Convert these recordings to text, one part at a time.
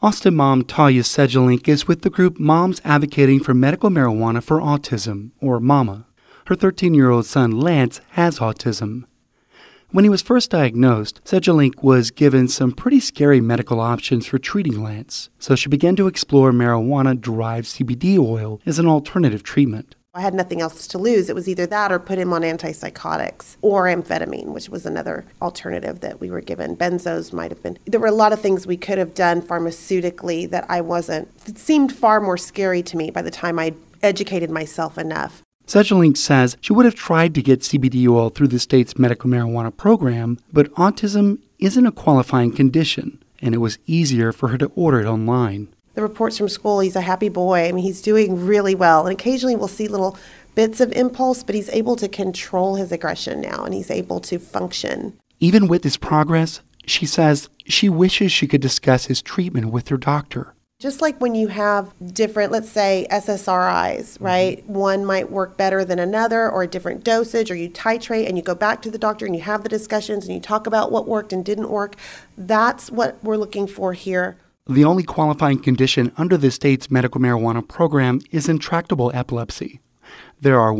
Austin mom Talia Sedgelink is with the group Moms Advocating for Medical Marijuana for Autism, or MAMA. Her 13-year-old son Lance has autism. When he was first diagnosed, Sedgelink was given some pretty scary medical options for treating Lance, so she began to explore marijuana-derived CBD oil as an alternative treatment. I had nothing else to lose. It was either that or put him on antipsychotics or amphetamine, which was another alternative that we were given. Benzos might have been. There were a lot of things we could have done pharmaceutically that it seemed far more scary to me by the time I educated myself enough. Sedgelink says she would have tried to get CBD oil through the state's medical marijuana program, but autism isn't a qualifying condition, and it was easier for her to order it online. The reports from school, he's a happy boy. I mean, he's doing really well. And occasionally we'll see little bits of impulse, but he's able to control his aggression now, and he's able to function. Even with his progress, she says she wishes she could discuss his treatment with her doctor. Just like when you have different, let's say, SSRIs, right? One might work better than another, or a different dosage, or you titrate and you go back to the doctor and you have the discussions and you talk about what worked and didn't work. That's what we're looking for here. The only qualifying condition under the state's medical marijuana program is intractable epilepsy. There are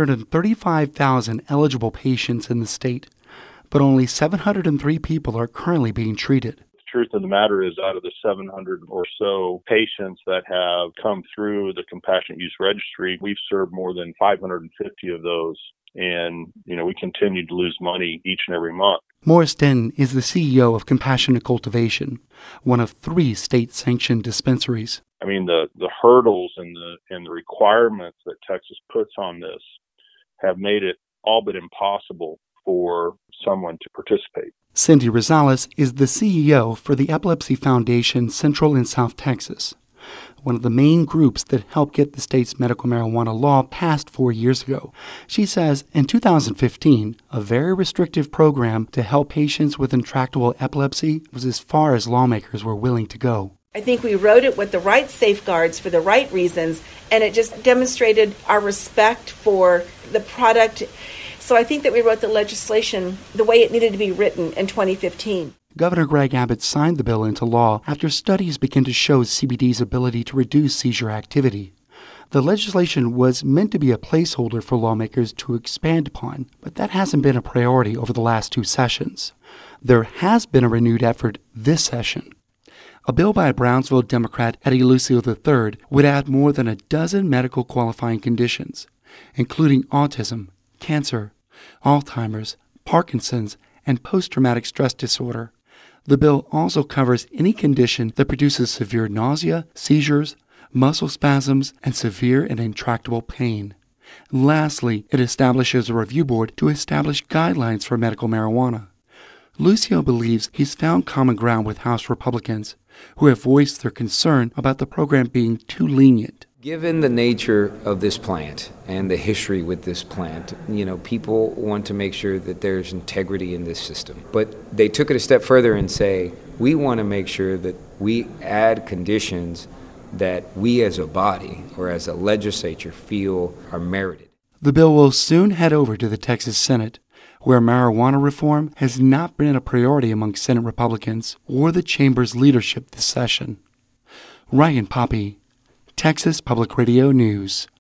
135,000 eligible patients in the state, but only 703 people are currently being treated. The truth of the matter is, out of the 700 or so patients that have come through the Compassionate Use Registry, we've served more than 550 of those. And, we continue to lose money each and every month. Morris Denton is the CEO of Compassionate Cultivation, one of 3 state-sanctioned dispensaries. I mean, the hurdles and the requirements that Texas puts on this have made it all but impossible for someone to participate. Cindy Rosales is the CEO for the Epilepsy Foundation Central and South Texas, one of the main groups that helped get the state's medical marijuana law passed 4 years ago. She says in 2015, a very restrictive program to help patients with intractable epilepsy was as far as lawmakers were willing to go. I think we wrote it with the right safeguards for the right reasons, and it just demonstrated our respect for the product. So I think that we wrote the legislation the way it needed to be written in 2015. Governor Greg Abbott signed the bill into law after studies began to show CBD's ability to reduce seizure activity. The legislation was meant to be a placeholder for lawmakers to expand upon, but that hasn't been a priority over the last 2 sessions. There has been a renewed effort this session. A bill by Brownsville Democrat Eddie Lucio III would add more than a dozen medical qualifying conditions, including autism, cancer, Alzheimer's, Parkinson's, and post-traumatic stress disorder. The bill also covers any condition that produces severe nausea, seizures, muscle spasms, and severe and intractable pain. Lastly, it establishes a review board to establish guidelines for medical marijuana. Lucio believes he's found common ground with House Republicans, who have voiced their concern about the program being too lenient. Given the nature of this plant and the history with this plant, people want to make sure that there's integrity in this system. But they took it a step further and say, we want to make sure that we add conditions that we as a body or as a legislature feel are merited. The bill will soon head over to the Texas Senate, where marijuana reform has not been a priority among Senate Republicans or the chamber's leadership this session. Ryan Poppy, Texas Public Radio News.